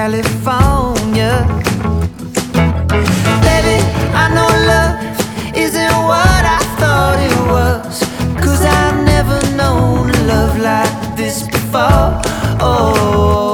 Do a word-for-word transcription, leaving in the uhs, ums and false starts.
California. Baby, I know love isn't what I thought it was, 'cause I've never known a love like this before. Oh,